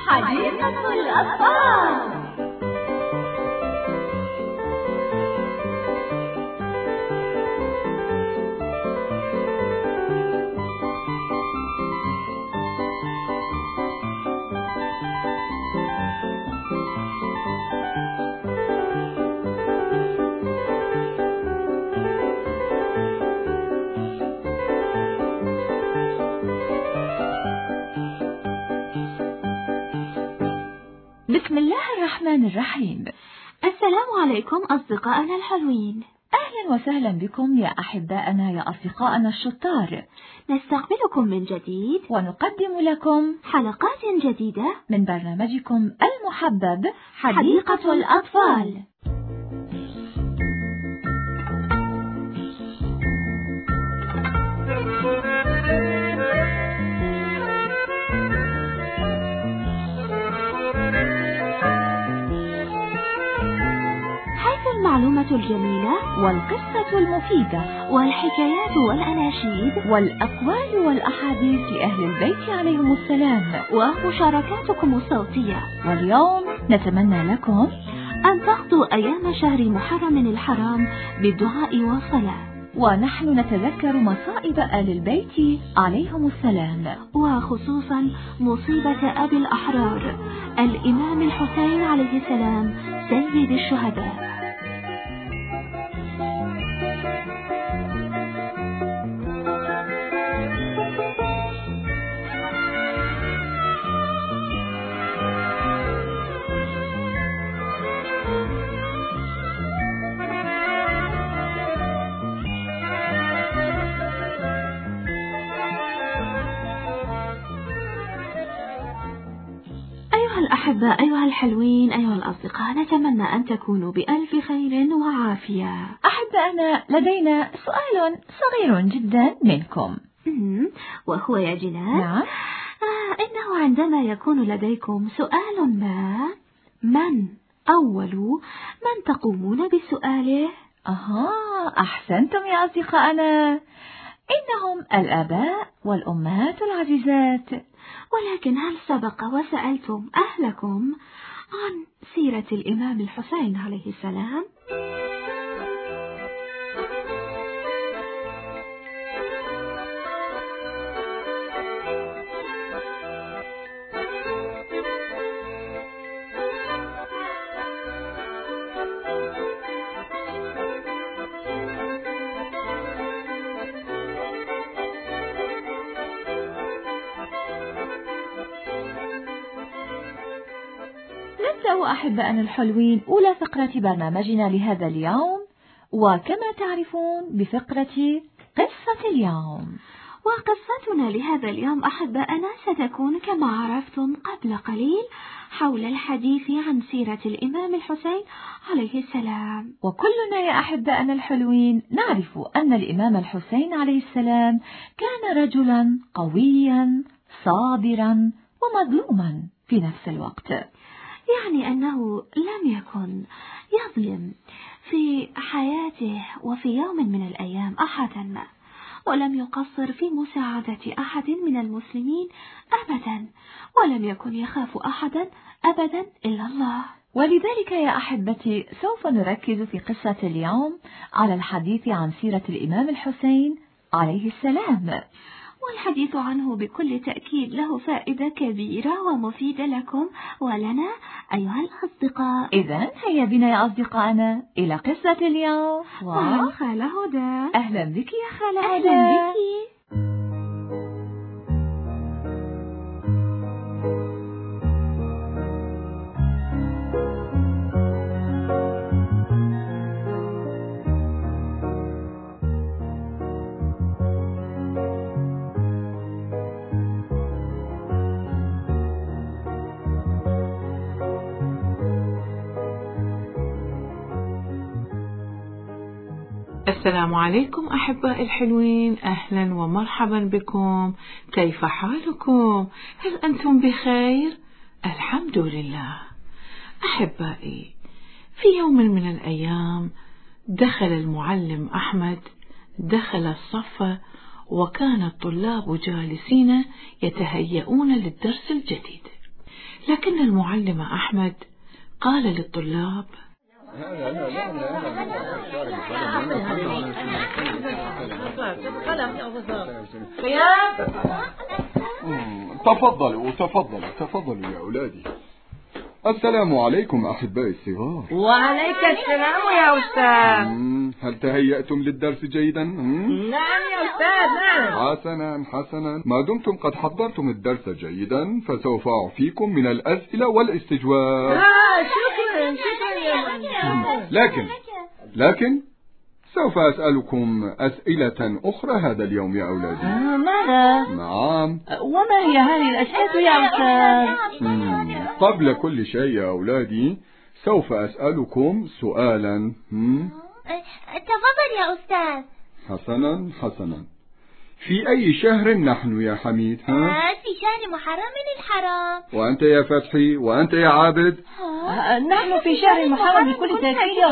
حديقة الأطفال. بسم الله الرحمن الرحيم. السلام عليكم أصدقائنا الحلوين. أهلا وسهلا بكم يا أحبائنا يا أصدقائنا الشطار. نستقبلكم من جديد ونقدم لكم حلقات جديدة من برنامجكم المحبب حديقة الأطفال. المعلومة الجميلة والقصة المفيدة والحكايات والأناشيد والأقوال والأحاديث لأهل البيت عليهم السلام ومشاركاتكم الصوتية. واليوم نتمنى لكم أن تقضوا أيام شهر محرم الحرام بالدعاء والصلاة، ونحن نتذكر مصائب آل البيت عليهم السلام، وخصوصا مصيبة أبي الأحرار الإمام الحسين عليه السلام سيد الشهداء. الأحباء أيها الحلوين أيها الأصدقاء، نتمنى أن تكونوا بألف خير وعافية. أحبائنا لدينا سؤال صغير جدا منكم. وهو يا جنان نعم. إنه عندما يكون لديكم سؤال ما، من أول من تقومون بسؤاله؟ أحسنتم يا أصدقائنا، إنهم الآباء والأمهات العزيزات. ولكن هل سبق وسألتم أهلكم عن سيرة الإمام الحسين عليه السلام؟ نبدأ أحبائنا الحلوين أولى فقرة برنامجنا لهذا اليوم، وكما تعرفون بفقرة قصة اليوم. وقصتنا لهذا اليوم أحبائنا ستكون كما عرفتم قبل قليل حول الحديث عن سيرة الإمام الحسين عليه السلام. وكلنا يا أحبائنا الحلوين نعرف أن الإمام الحسين عليه السلام كان رجلا قويا صابرا ومظلوما في نفس الوقت، يعني أنه لم يكن يظلم في حياته وفي يوم من الأيام أحدا ما، ولم يقصر في مساعدة أحد من المسلمين أبدا، ولم يكن يخاف أحدا أبدا إلا الله. ولذلك يا أحبتي سوف نركز في قصة اليوم على الحديث عن سيرة الإمام الحسين عليه السلام، والحديث عنه بكل تأكيد له فائدة كبيرة ومفيدة لكم ولنا أيها الأصدقاء. إذن هيا بنا يا أصدقائنا إلى قصة اليوم مع خالة هدى. أهلا بك يا خالة هدى. أهلا بك. السلام عليكم أحبائي الحلوين، أهلا ومرحبا بكم. كيف حالكم؟ هل أنتم بخير؟ الحمد لله. أحبائي، في يوم من الأيام دخل المعلم أحمد الصف، وكان الطلاب جالسين يتهيئون للدرس الجديد. لكن المعلم أحمد قال للطلاب: تفضلوا يا أولادي. السلام عليكم أحبائي الصغار. وعليك السلام يا أستاذ. هل تهيأتم للدرس جيدا؟ نعم يا أستاذ، نعم. حسنا، ما دمتم قد حضرتم الدرس جيدا فسوف أعفيكم من الأسئلة والاستجواب. شكرا يا لكن سوف أسألكم أسئلة أخرى هذا اليوم يا أولادي. ماذا؟ نعم. وما هي هذه الأسئلة يا أستاذ؟ قبل كل شيء يا أولادي سوف أسألكم سؤالا. تفضل يا أستاذ. حسنا، في أي شهر نحن يا حميد؟ في شهر محرم الحرام. وأنت يا فتحي؟ وأنت يا عابد؟ نحن في شهر محرم بكل تأكيد يا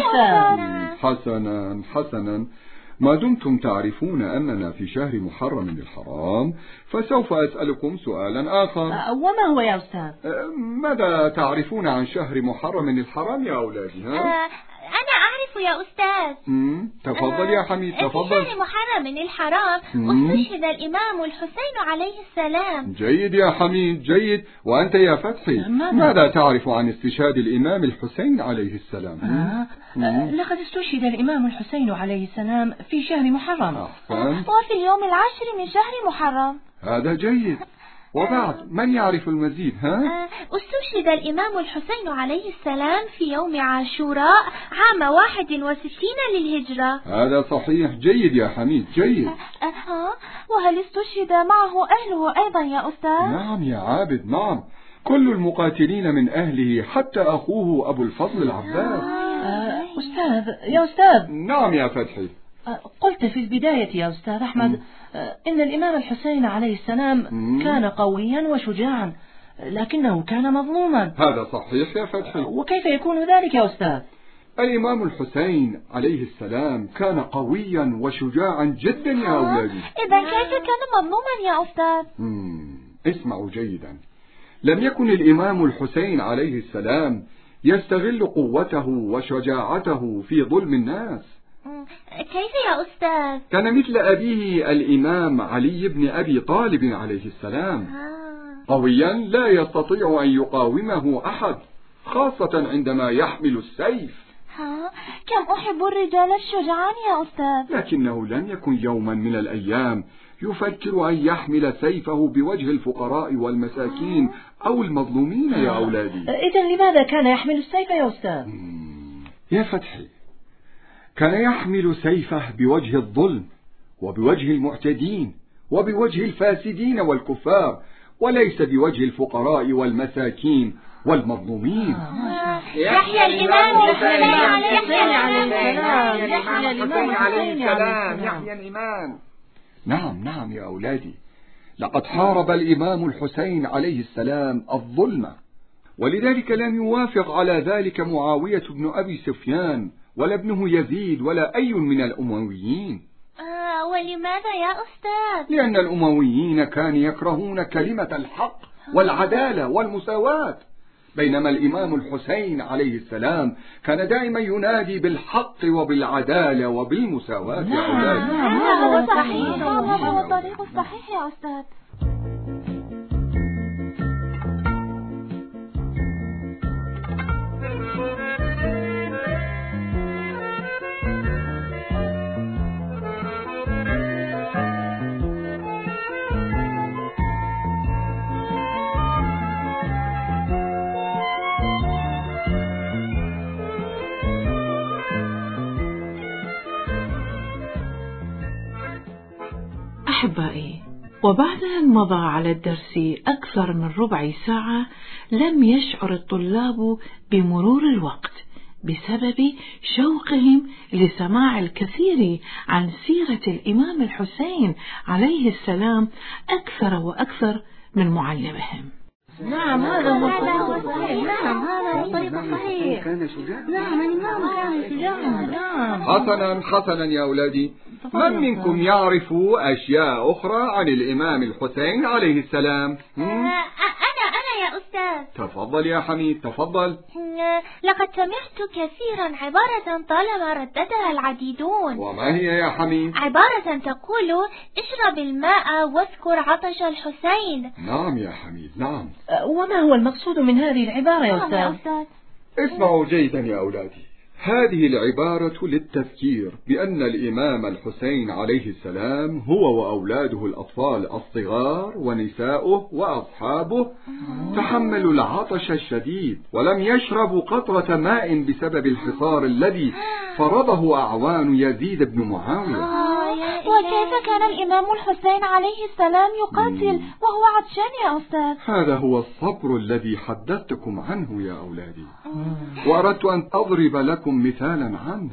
أستاذ. حسنا، ما دمتم تعرفون أننا في شهر محرم الحرام فسوف أسألكم سؤالا آخر. وما هو يا أستاذ؟ ماذا تعرفون عن شهر محرم الحرام يا أولادي؟ أنا أعرف يا أستاذ. تفضل يا حميد، تفضل. في شهر محرم الحرام استشهد الإمام الحسين عليه السلام. جيد يا حميد، جيد. وأنت يا فتحي ماذا تعرف عن استشهاد الإمام الحسين عليه السلام؟ لقد استشهد الإمام الحسين عليه السلام في شهر محرم. وفي اليوم 10 من شهر محرم. هذا جيد. وبعد من يعرف المزيد؟ استشهد الإمام الحسين عليه السلام في يوم عاشوراء عام 61 للهجرة. هذا صحيح. جيد يا حميد، جيد. وهل استشهد معه أهله أيضا يا أستاذ؟ نعم يا عابد، نعم. كل المقاتلين من أهله حتى أخوه أبو الفضل العباس. يا أستاذ. نعم يا فتحي. قلت في البداية يا أستاذ أحمد إن الإمام الحسين عليه السلام كان قويا وشجاعا، لكنه كان مظلوما. هذا صحيح يا فتحي. وكيف يكون ذلك يا أستاذ؟ الإمام الحسين عليه السلام كان قويا وشجاعا جدا يا أولادي. إذا كيف كان مظلوما يا أستاذ؟ اسمعوا جيدا. لم يكن الإمام الحسين عليه السلام يستغل قوته وشجاعته في ظلم الناس. كيف يا أستاذ؟ كان مثل أبيه الإمام علي بن أبي طالب عليه السلام، قويا لا يستطيع أن يقاومه أحد، خاصة عندما يحمل السيف. كم أحب الرجال الشجعان يا أستاذ. لكنه لم يكن يوما من الأيام يفكر أن يحمل سيفه بوجه الفقراء والمساكين أو المظلومين يا أولادي. إذن لماذا كان يحمل السيف يا أستاذ؟ يا فتحي، كان يحمل سيفه بوجه الظلم وبوجه المعتدين وبوجه الفاسدين والكفار، وليس بوجه الفقراء والمساكين والمظلومين. يحيى الإمام الحسين عليه السلام. نعم يا أولادي، لقد حارب الإمام الحسين عليه السلام الظلم، ولذلك لم يوافق على ذلك معاوية بن أبي سفيان ولا ابنه يزيد ولا أي من الأمويين. ولماذا يا أستاذ؟ لأن الأمويين كانوا يكرهون كلمة الحق والعدالة والمساواة، بينما الإمام الحسين عليه السلام كان دائما ينادي بالحق وبالعدالة وبالمساواة. يا أولاد، هذا هو صحيح، هذا هو الطريق الصحيح يا أستاذ. أحبائي، وبعد أن مضى على الدرس أكثر من ربع ساعة لم يشعر الطلاب بمرور الوقت بسبب شوقهم لسماع الكثير عن سيرة الإمام الحسين عليه السلام أكثر وأكثر من معلمهم. نعم، هذا هو الصحيح. نعم، هذا هو الطريق الصحيح. كان شجاعا. نعم، الإمام كان شجاعا. نعم. حسنا يا أولادي، من منكم يعرف أشياء أخرى عن الإمام الحسين عليه السلام؟ أنا يا أستاذ. أستاذ. تفضل يا حميد، تفضل. لقد سمعت كثيرا عبارة طالما رددها العديدون. وما هي يا حميد؟ عبارة تقول: اشرب الماء واذكر عطش الحسين. نعم يا حميد، نعم. وما هو المقصود من هذه العبارة يا نعم يا أستاذ؟ أستاذ. اسمعوا جيدا يا أولادي، هذه العبارة للتذكير بأن الإمام الحسين عليه السلام هو وأولاده الأطفال الصغار ونساؤه وأصحابه تحملوا العطش الشديد ولم يشربوا قطرة ماء بسبب الحصار الذي فرضه أعوان يزيد بن معاوية. وكيف كان الإمام الحسين عليه السلام يقاتل وهو عطشان يا أستاذ؟ هذا هو الصبر الذي حدثتكم عنه يا أولادي، وأردت أن أضرب لكم مثالا عنه.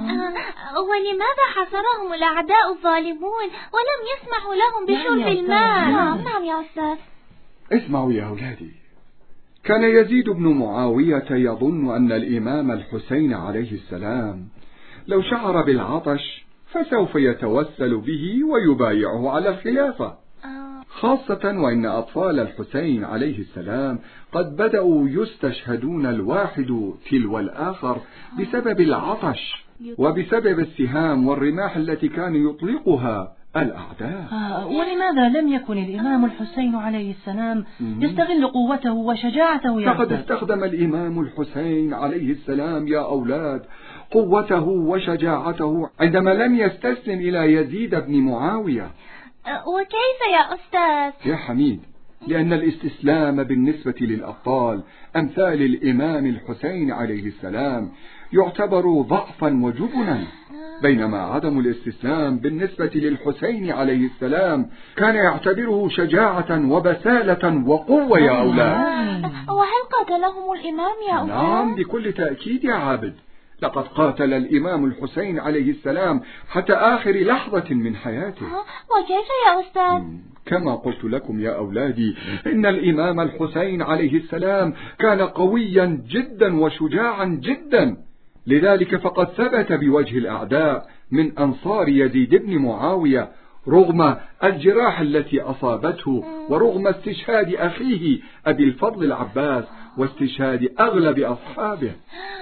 ولماذا حصرهم الأعداء الظالمون ولم يسمحوا لهم بشرب الماء؟ نعم يا أستاذ. اسمعوا يا أولادي، كان يزيد بن معاوية يظن أن الإمام الحسين عليه السلام لو شعر بالعطش فسوف يتوسل به ويبايعه على الخلافة، خاصة وإن أطفال الحسين عليه السلام قد بدأوا يستشهدون الواحد تلو الآخر بسبب العطش وبسبب السهام والرماح التي كان يطلقها الأعداء. ولماذا لم يكن الإمام الحسين عليه السلام يستغل قوته وشجاعته يا فقد أستاذ؟ استخدم الإمام الحسين عليه السلام يا أولاد قوته وشجاعته عندما لم يستسلم إلى يزيد بن معاوية. وكيف يا أستاذ؟ يا حميد، لأن الاستسلام بالنسبة للأبطال أمثال الإمام الحسين عليه السلام يعتبر ضعفا وجبنا، بينما عدم الاستسلام بالنسبة للحسين عليه السلام كان يعتبره شجاعة وبسالة وقوة يا أولاد. وهل قاتلهم الإمام يا أستاذ؟ نعم بكل تأكيد يا عابد، لقد قاتل الإمام الحسين عليه السلام حتى آخر لحظة من حياته. وكيف يا أستاذ؟ كما قلت لكم يا أولادي، إن الإمام الحسين عليه السلام كان قويا جدا وشجاعا جدا، لذلك فقد ثبت بوجه الأعداء من أنصار يزيد بن معاوية رغم الجراح التي أصابته ورغم استشهاد أخيه أبي الفضل العباس واستشهاد أغلب أصحابه.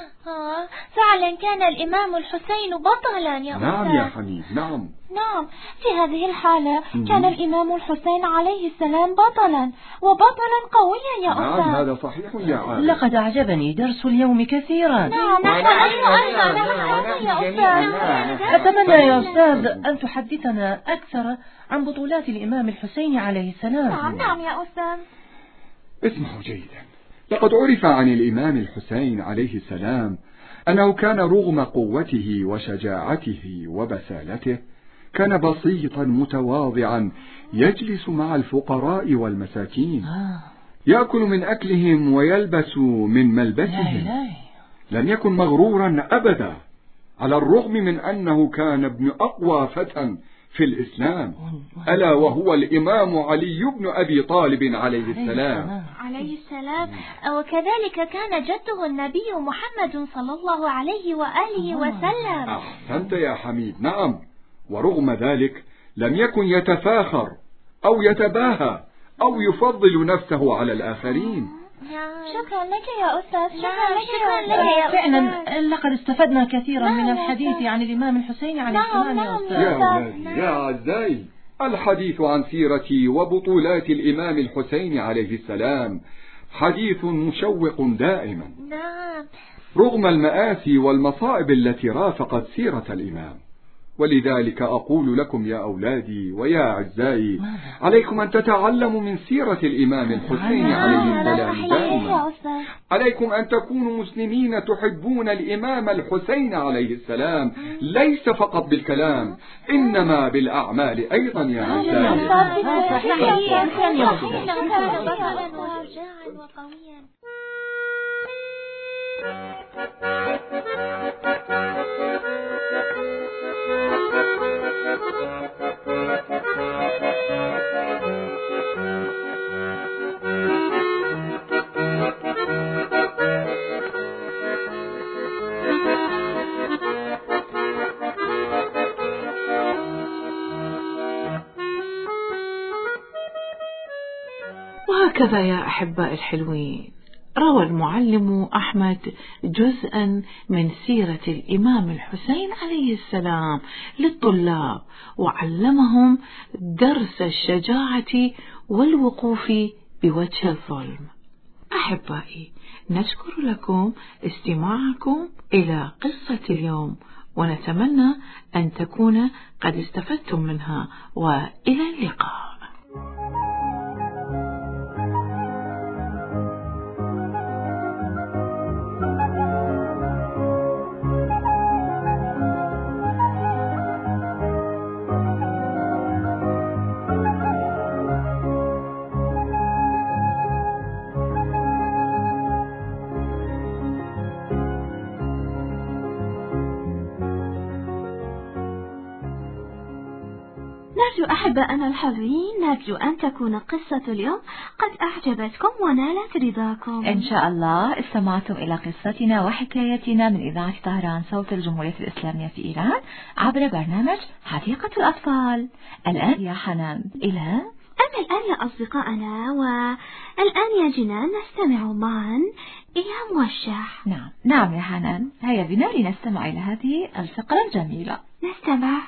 فعلا كان الإمام الحسين بطلا يا أستاذ. نعم يا حميد، نعم. نعم، في هذه الحالة كان الإمام الحسين عليه السلام بطلا وبطلا قويا يا أستاذ. نعم هذا صحيح يا عابد. لقد أعجبني درس اليوم كثيرا. نعم يا أستاذ. أتمنى يا أستاذ أن تحدثنا أكثر عن بطولات الإمام الحسين عليه السلام. نعم يا أستاذ. اسمعوا جيدا، لقد عرف عن الإمام الحسين عليه السلام أنه كان رغم قوته وشجاعته وبسالته كان بسيطا متواضعا يجلس مع الفقراء والمساكين، يأكل من أكلهم ويلبس من ملبسهم، لم يكن مغرورا أبدا، على الرغم من أنه كان ابن أقوى فتى في الإسلام، ألا وهو الإمام علي بن أبي طالب عليه السلام. وكذلك كان جده النبي محمد صلى الله عليه وآله وسلم. أحسنت يا حميد، نعم. ورغم ذلك لم يكن يتفاخر أو يتباهى أو يفضل نفسه على الآخرين. شكرا لك يا أستاذ. شكرا لك يا أستاذ. فعلا لقد استفدنا كثيرا من الحديث عن الإمام الحسين عليه السلام يا أستاذ. يا أولادي يا أعزائي، الحديث عن سيرة وبطولات الإمام الحسين عليه السلام حديث مشوق دائما، رغم المآسي والمصائب التي رافقت سيرة الإمام. ولذلك أقول لكم يا أولادي ويا أعزائي، عليكم أن تتعلموا من سيرة الإمام الحسين عليه السلام دائما. عليكم أن تكونوا مسلمين تحبون الإمام الحسين عليه السلام، ليس فقط بالكلام إنما بالأعمال أيضا يا أعزائي. وهكذا يا أحباء الحلوين، روى المعلم أحمد جزءا من سيرة الإمام الحسين عليه السلام للطلاب، وعلمهم درس الشجاعة والوقوف بوجه الظلم. أحبائي، نشكر لكم استماعكم إلى قصة اليوم، ونتمنى أن تكون قد استفدتم منها، وإلى اللقاء. نرجو أحبائنا الحلوين، نرجو أن تكون قصة اليوم قد أعجبتكم ونالت رضاكم. إن شاء الله استمعتم إلى قصتنا وحكايتنا من إذاعة طهران صوت الجمهورية الإسلامية في إيران عبر برنامج حديقة الأطفال. الآن يا حنان إلى أما الآن يا أصدقائنا، والآن يا جنان نستمع معا إلى موشح. نعم يا حنان، هيا بنا لنستمع إلى هذه الفقرة الجميلة. نستمع.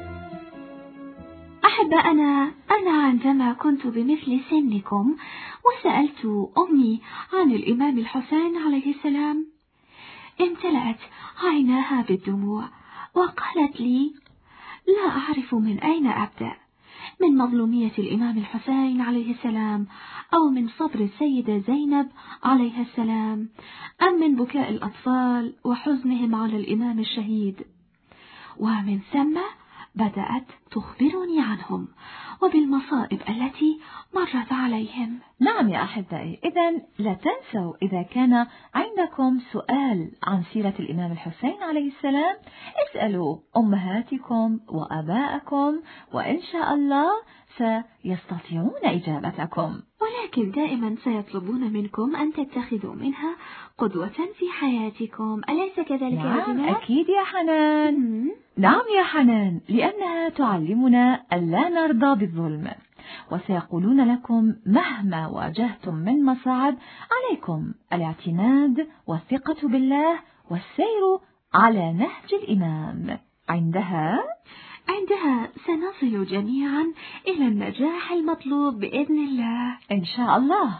أنا عندما كنت بمثل سنكم وسألت أمي عن الإمام الحسين عليه السلام، امتلأت عيناها بالدموع وقالت لي: لا أعرف من أين أبدأ، من مظلومية الإمام الحسين عليه السلام، أو من صبر السيدة زينب عليها السلام، أم من بكاء الأطفال وحزنهم على الإمام الشهيد. ومن ثم بدأت تخبرني عنهم وبالمصائب التي مرت عليهم. نعم يا أحبائي، إذن لا تنسوا إذا كان عندكم سؤال عن سيرة الإمام الحسين عليه السلام اسألوا أمهاتكم وآباءكم، وإن شاء الله سيستطيعون إجابتكم. ولكن دائما سيطلبون منكم أن تتخذوا منها قدوة في حياتكم، أليس كذلك يا جماعة؟ نعم أكيد يا حنان. نعم يا حنان، لأنها تعلمنا ألا نرضى بالظلم، وسيقولون لكم مهما واجهتم من مصاعب عليكم الاعتماد والثقة بالله والسير على نهج الإمام. عندها سنصل جميعا إلى النجاح المطلوب بإذن الله إن شاء الله.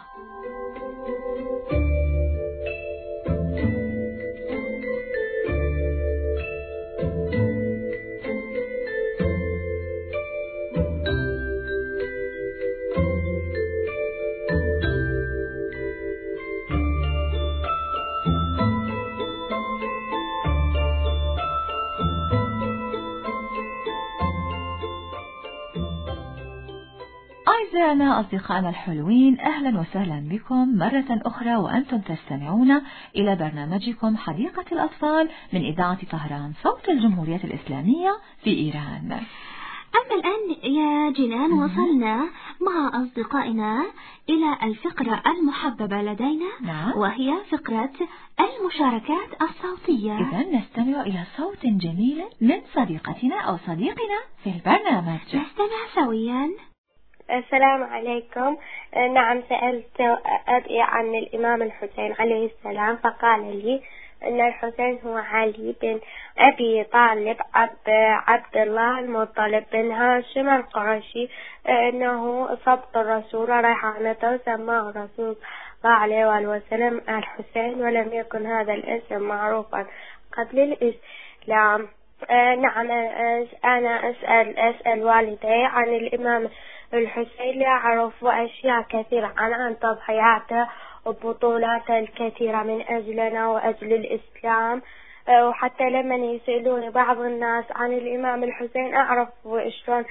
أعزائنا أصدقائنا الحلوين، أهلا وسهلا بكم مرة أخرى وأنتم تستمعون إلى برنامجكم حديقة الأطفال من إذاعة طهران صوت الجمهورية الإسلامية في إيران. أما الآن يا جنان وصلنا مع أصدقائنا إلى الفقرة المحببة لدينا، وهي فقرة المشاركات الصوتية. إذن نستمع إلى صوت جميل من صديقتنا أو صديقنا في البرنامج. نستمع سويا. السلام عليكم. نعم، سألت أبي عن الإمام الحسين عليه السلام، فقال لي أن الحسين هو علي بن أبي طالب عبد الله المطلب بن هاشم القرشي، أنه سبط الرسول ريحانته، سماه الرسول صلى الله عليه وسلم الحسين، ولم يكن هذا الاسم معروفا قبل الإسلام. نعم، أنا أسأل والدي عن الإمام الحسين لأعرف أشياء كثيرة عن تضحياته وبطولاته الكثيرة من أجلنا وأجل الإسلام، وحتى لما يسألوني بعض الناس عن الإمام الحسين أعرف شلون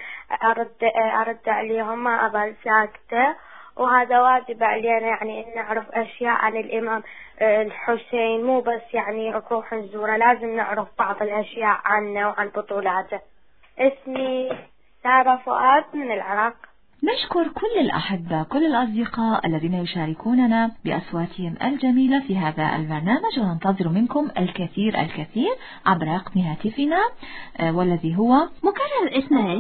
أرد عليهم، ما أظل ساكتة. وهذا واجب علينا يعني أن نعرف أشياء عن الإمام الحسين، مو بس يعني نروح نزوره، لازم نعرف بعض الأشياء عنه وعن بطولاته. اسمي سارة فؤاد من العراق. نشكر كل الأحبة، كل الأصدقاء الذين يشاركوننا بأصواتهم الجميلة في هذا البرنامج، وننتظر منكم الكثير عبر رقم هاتفنا والذي هو مكرر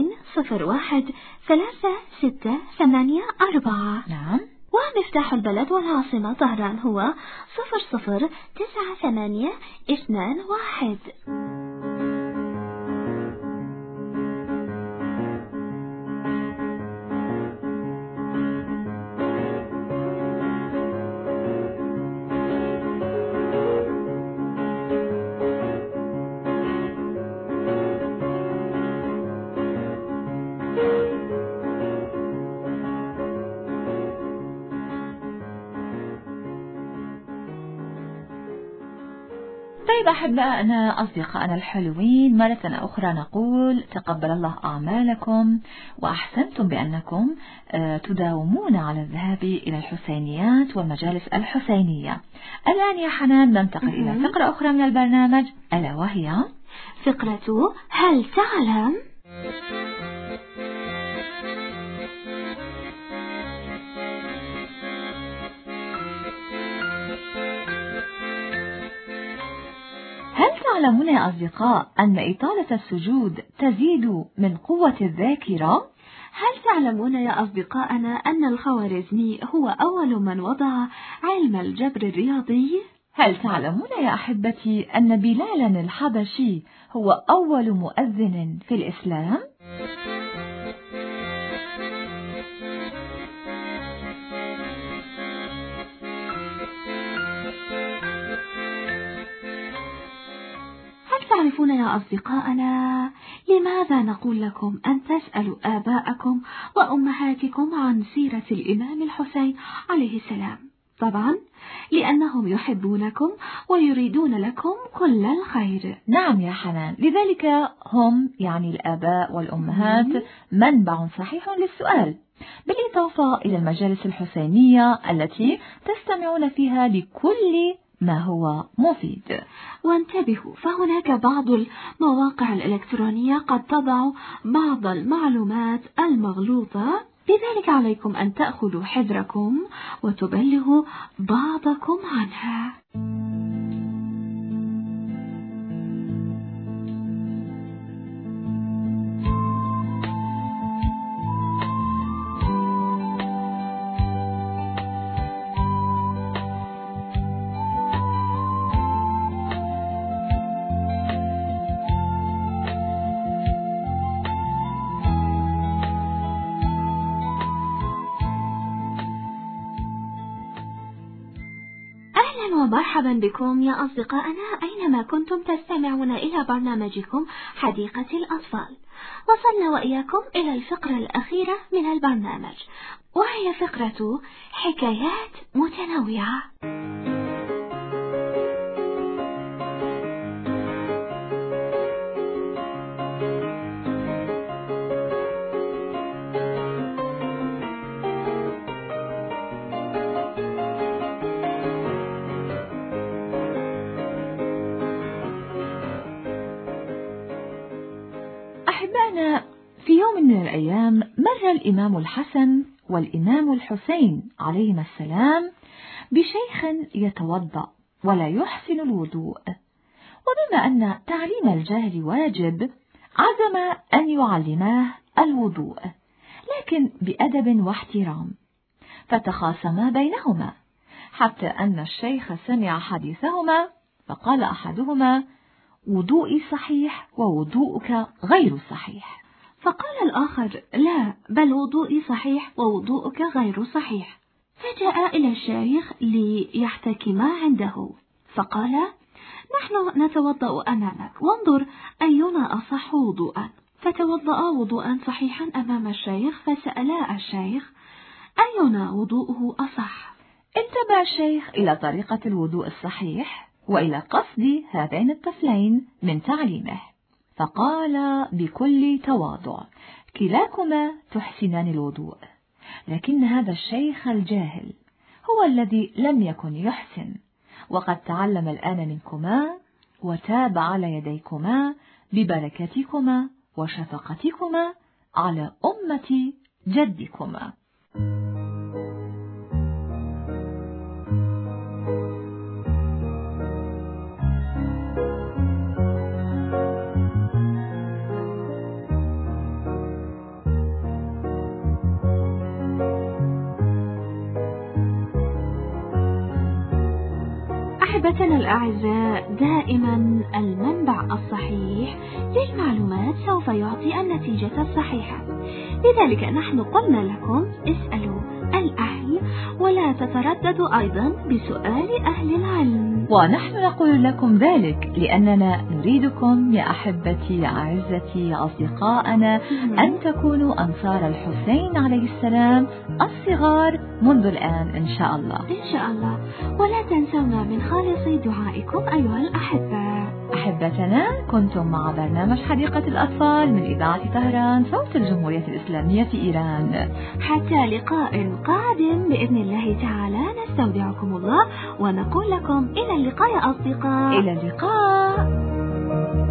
2013684. نعم. ومفتاح البلد والعاصمة طهران هو 009821. طيب أحبائنا أصدقائنا الحلوين، مرة أخرى نقول تقبل الله أعمالكم، وأحسنتم بأنكم تداومون على الذهاب إلى الحسينيات والمجالس الحسينية. الآن يا حنان ننتقل إلى فقرة أخرى من البرنامج، ألا وهي فقرة هل تعلم؟ هل تعلمون يا أصدقاء أن إطالة السجود تزيد من قوة الذاكرة؟ هل تعلمون يا أصدقائنا أن الخوارزمي هو أول من وضع علم الجبر الرياضي؟ هل تعلمون يا أحبتي أن بلالا الحبشي هو أول مؤذن في الإسلام؟ تعرفون يا أصدقائنا لماذا نقول لكم أن تسألوا آباءكم وأمهاتكم عن سيرة الإمام الحسين عليه السلام؟ طبعا لأنهم يحبونكم ويريدون لكم كل الخير. نعم يا حنان، لذلك هم يعني الآباء والأمهات منبع صحيح للسؤال، بالإضافة إلى المجالس الحسينية التي تستمعون فيها لكل ما هو مفيد. وانتبهوا، فهناك بعض المواقع الإلكترونية قد تضع بعض المعلومات المغلوطة، لذلك عليكم أن تأخذوا حذركم وتبلغوا بعضكم عنها. ومرحبا بكم يا أصدقائنا أينما كنتم تستمعون إلى برنامجكم حديقة الأطفال. وصلنا وإياكم إلى الفقرة الأخيرة من البرنامج، وهي فقرة حكايات متنوعة. أحبائنا، في يوم من الأيام مر الإمام الحسن والإمام الحسين عليهما السلام بشيخ يتوضأ ولا يحسن الوضوء، وبما أن تعليم الجاهل واجب عزم أن يعلماه الوضوء، لكن بأدب واحترام، فتخاصما بينهما حتى أن الشيخ سمع حديثهما، فقال أحدهما: وضوئي صحيح ووضوءك غير صحيح. فقال الآخر: لا، بل وضوئي صحيح ووضوءك غير صحيح. فجاء إلى الشيخ ليحتكما عنده، فقال: نحن نتوضأ أمامك، وانظر أينا أصح وضوءا. فتوضأ وضوءا صحيحا أمام الشيخ، فسألا الشيخ: أينا وضوءه أصح؟ انتبه الشيخ إلى طريقة الوضوء الصحيح وإلى قصد هذين الطفلين من تعليمه، فقال بكل تواضع: كلاكما تحسنان الوضوء، لكن هذا الشيخ الجاهل هو الذي لم يكن يحسن، وقد تعلم الآن منكما وتاب على يديكما ببركتكما وشفقتكما على أمة جدكما. أحبتنا الأعزاء، دائما المنبع الصحيح للمعلومات سوف يعطي النتيجة الصحيحة، لذلك نحن قلنا لكم اسألوا الأهل ولا تترددوا أيضا بسؤال أهل العلم. ونحن نقول لكم ذلك لأننا نريدكم يا أحبتي يا أعزتي يا أصدقائنا أن تكونوا أنصار الحسين عليه السلام الصغار منذ الآن إن شاء الله. إن شاء الله. ولا تنسونا من خالص دعائكم أيها الأحبة. أحبتنا، كنتم مع برنامج حديقة الأطفال من إذاعة طهران صوت الجمهورية الإسلامية في إيران. حتى لقاء قادم بإذن الله تعالى، نستودعكم الله ونقول لكم إلى اللقاء يا أصدقاء. إلى اللقاء.